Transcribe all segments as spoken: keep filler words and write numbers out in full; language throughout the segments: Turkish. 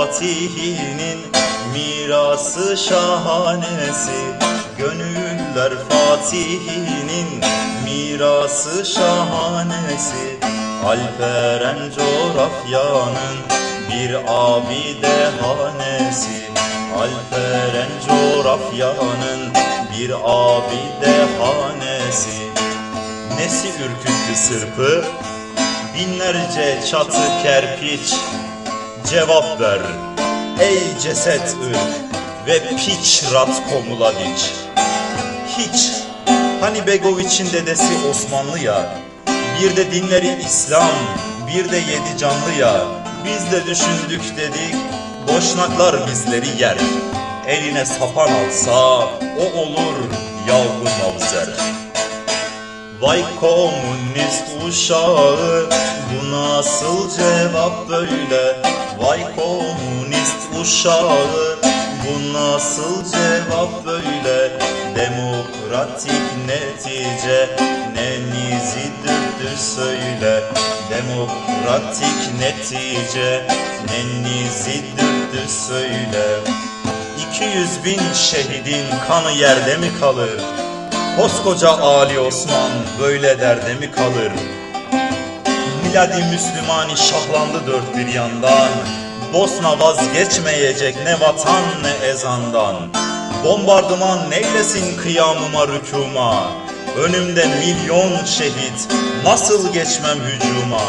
Fatih'inin mirası şahanesi. Gönüller Fatih'inin mirası şahanesi. Alperen coğrafyanın bir abide hanesi. Alperen coğrafyanın bir abide hanesi. Nesi ürküttü sırpı? Binlerce çatı kerpiç. Cevap ver ey ceset ırk ve piç rat komula diç. Hiç, hani Begoviç'in dedesi Osmanlı ya, bir de dinleri İslam, bir de yedi canlı ya. Biz de düşündük dedik, Boşnaklar bizleri yer. Eline sapan alsa o olur yavru mavzer. Vay komünist uşağı, bu nasıl cevap böyle? Vay komünist uşağı, bu nasıl cevap böyle? Demokratik netice nenizi dürtü söyle. Demokratik netice nenizi dürtü söyle. İki yüz bin şehidin kanı yerde mi kalır? Koskoca Ali Osman böyle derde mi kalır? Miladi Müslümani şahlandı dört bir yandan. Bosna vazgeçmeyecek ne vatan ne ezandan. Bombardıman neylesin kıyamıma rükûma. Önümde milyon şehit, nasıl geçmem hücuma?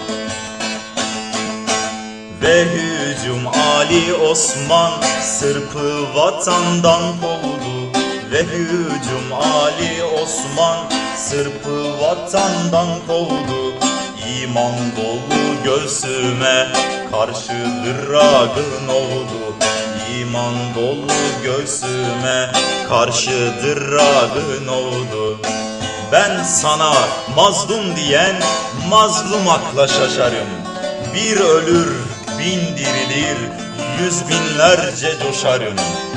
Ve hücum Ali Osman Sırp'ı vatandan kovdu. Ve hücum Ali Osman Sırp'ı vatandan kovdu. İman dolu göğsüme karşı dragın oldu. İman dolu göğsüme karşı dragın oldu. Ben sana mazlum diyen mazlumakla şaşarım. Bir ölür bin dirilir, yüz binlerce coşarım.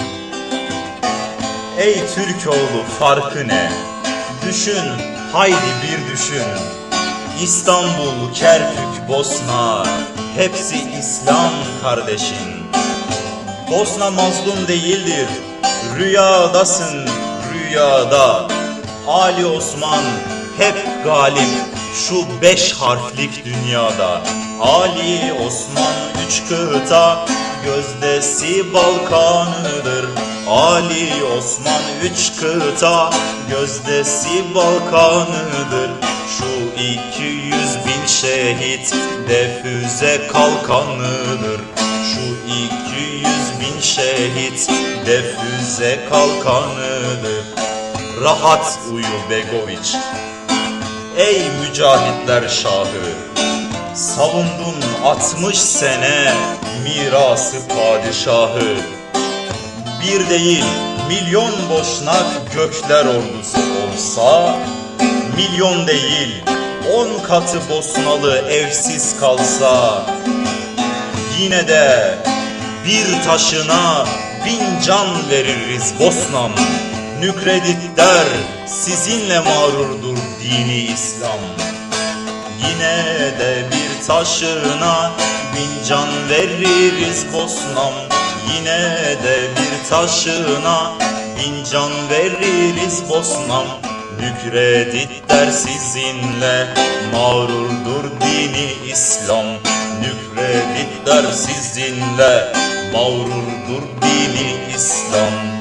Ey Türkoğlu farkı ne? Düşün, haydi bir düşün. İstanbul, Kerkük, Bosna, hepsi İslam kardeşin. Bosna mazlum değildir, rüyadasın rüyada. Ali Osman hep galip şu beş harflik dünyada. Ali Osman üç kıta, gözdesi Balkanıdır. Ali Osman üç kıta, gözdesi Balkanıdır. Şu iki yüz bin şehit de füze kalkanıdır. Şu iki yüz bin şehit de füze kalkanıdır. Rahat uyu Begoviç, ey mücahitler şahı. Savundun altmış sene mirası padişahı. Bir değil milyon Boşnak gökler ordusu olsa, milyon değil on katı Bosnalı evsiz kalsa, yine de bir taşına bin can veririz Bosnam. Nükredit der sizinle mağrurdur dini İslam. Yine de bir taşına bin can veririz Bosnam. Yine de bir taşına bin can veririz Bosnam. Nükredit der sizinle mağrurdur dini İslam. Nükredit der sizinle mağrurdur dini İslam.